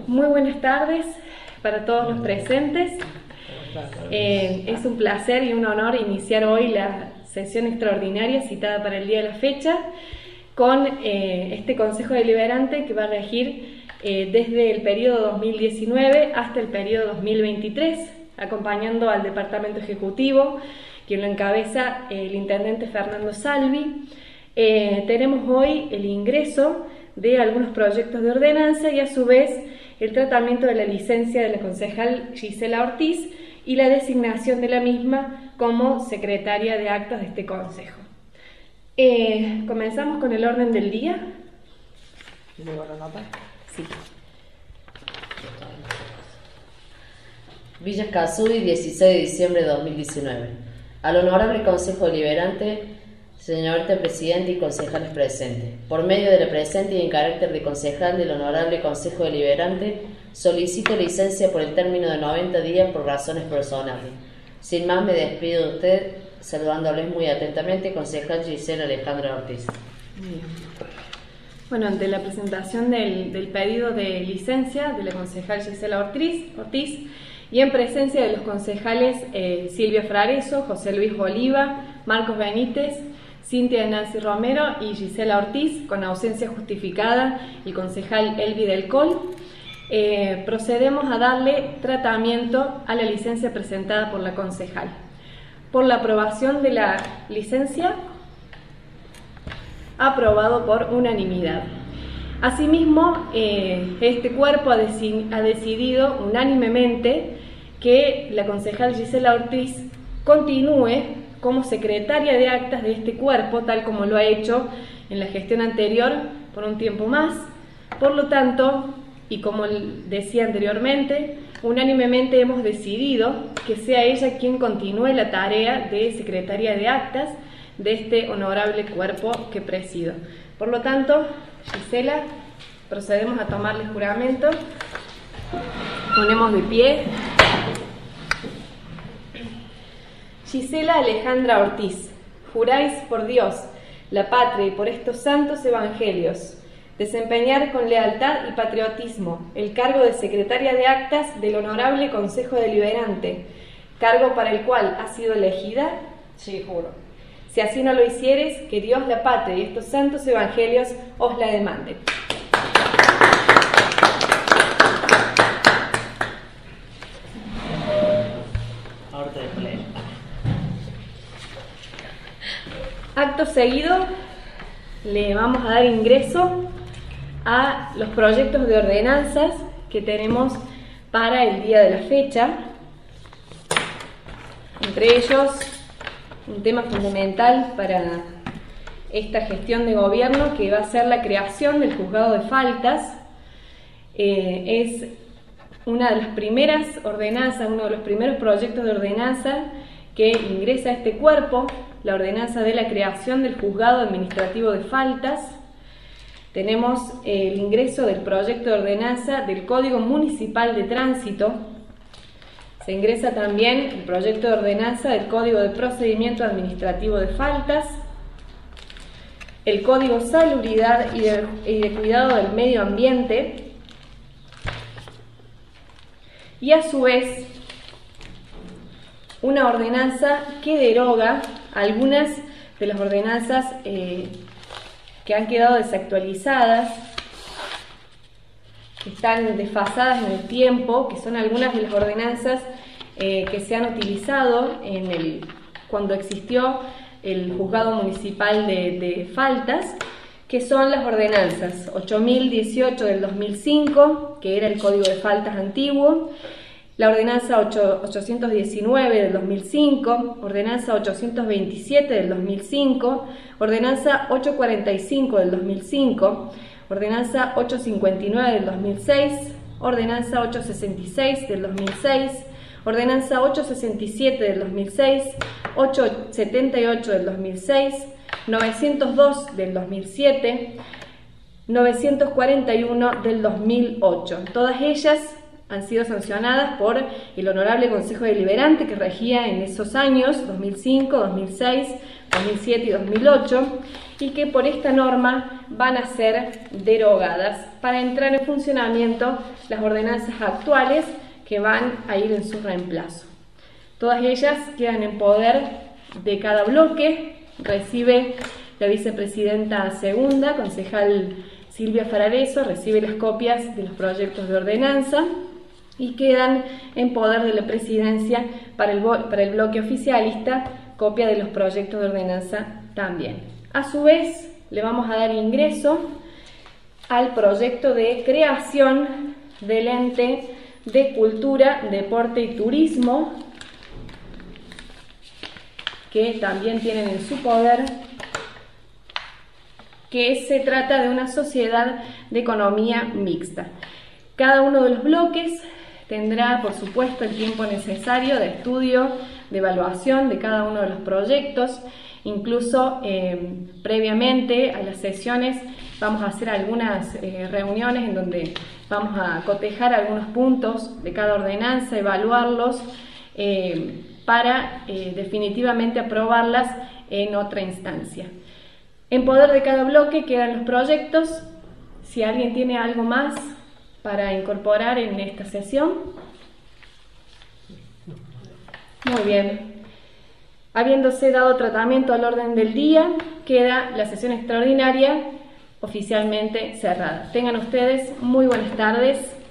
Muy buenas tardes para todos los presentes. Es un placer y un honor iniciar hoy la sesión extraordinaria citada para el día de la fecha con este Consejo Deliberante que va a regir desde el periodo 2019 hasta el periodo 2023, acompañando al Departamento Ejecutivo, quien lo encabeza el Intendente Fernando Salvi. Tenemos hoy el ingreso de algunos proyectos de ordenanza y a su vez el tratamiento de la licencia de la concejal Gisela Ortiz y la designación de la misma como secretaria de actas de este consejo. Comenzamos con el orden del día. Sí. Villa Escazú, 16 de diciembre de 2019. Al Honorable Consejo Deliberante, señor Presidente y concejales presentes, por medio de la presente y en carácter de concejal del Honorable Consejo Deliberante, solicito licencia por el término de 90 días por razones personales. Sin más, me despido de usted, saludándoles muy atentamente, concejal Gisela Alejandra Ortiz. Bien. Bueno, ante la presentación del pedido de licencia de la concejal Gisela Ortiz y en presencia de los concejales Silvia Frareso, José Luis Oliva, Marcos Benítez, Cintia Nancy Romero y Gisela Ortiz, con ausencia justificada, el concejal Elvi del Col, procedemos a darle tratamiento a la licencia presentada por la concejal. Por la aprobación de la licencia, aprobado por unanimidad. Asimismo, este cuerpo ha decidido unánimemente que la concejal Gisela Ortiz continúe como secretaria de actas de este cuerpo, tal como lo ha hecho en la gestión anterior por un tiempo más. Por lo tanto, y como decía anteriormente, unánimemente hemos decidido que sea ella quien continúe la tarea de secretaria de actas de este honorable cuerpo que presido. Por lo tanto, Gisela, procedemos a tomarle juramento. Ponemos de pie. Gisela Alejandra Ortiz, juráis por Dios, la patria y por estos santos evangelios, desempeñar con lealtad y patriotismo el cargo de secretaria de actas del Honorable Consejo Deliberante, cargo para el cual ha sido elegida. Sí, juro. Si así no lo hicieres, que Dios, la patria y estos santos evangelios os la demanden. Acto seguido, le vamos a dar ingreso a los proyectos de ordenanzas que tenemos para el día de la fecha. Entre ellos, un tema fundamental para esta gestión de gobierno, que va a ser la creación del juzgado de faltas. Es una de las primeras ordenanzas, uno de los primeros proyectos de ordenanza que ingresa a este cuerpo, la ordenanza de la creación del juzgado administrativo de faltas. Tenemos el ingreso del proyecto de ordenanza del Código Municipal de Tránsito. Se ingresa también el proyecto de ordenanza del Código de Procedimiento Administrativo de Faltas, el Código Salubridad y de Cuidado del Medio Ambiente, y a su vez una ordenanza que deroga algunas de las ordenanzas que han quedado desactualizadas, que están desfasadas en el tiempo, que son algunas de las ordenanzas que se han utilizado cuando existió el Juzgado Municipal de Faltas, que son las ordenanzas 8018 del 2005, que era el Código de Faltas antiguo, la ordenanza 819 del 2005, ordenanza 827 del 2005, ordenanza 845 del 2005, ordenanza 859 del 2006, ordenanza 866 del 2006, ordenanza 867 del 2006, 878 del 2006, 902 del 2007, 941 del 2008. Todas ellas han sido sancionadas por el Honorable Consejo Deliberante que regía en esos años, 2005, 2006, 2007 y 2008, y que por esta norma van a ser derogadas para entrar en funcionamiento las ordenanzas actuales que van a ir en su reemplazo. Todas ellas quedan en poder de cada bloque. Recibe la vicepresidenta segunda, concejal Silvia Farareso, recibe las copias de los proyectos de ordenanza y quedan en poder de la presidencia para el bloque oficialista, copia de los proyectos de ordenanza también. A su vez, le vamos a dar ingreso al proyecto de creación del ente de cultura, deporte y turismo, que también tienen en su poder, que se trata de una sociedad de economía mixta. Cada uno de los bloques tendrá, por supuesto, el tiempo necesario de estudio, de evaluación de cada uno de los proyectos. Incluso previamente a las sesiones vamos a hacer algunas reuniones en donde vamos a cotejar algunos puntos de cada ordenanza, evaluarlos para definitivamente aprobarlas en otra instancia. En poder de cada bloque quedan los proyectos. Si alguien tiene algo más para incorporar en esta sesión. Muy bien. Habiéndose dado tratamiento al orden del día, queda la sesión extraordinaria oficialmente cerrada. Tengan ustedes muy buenas tardes.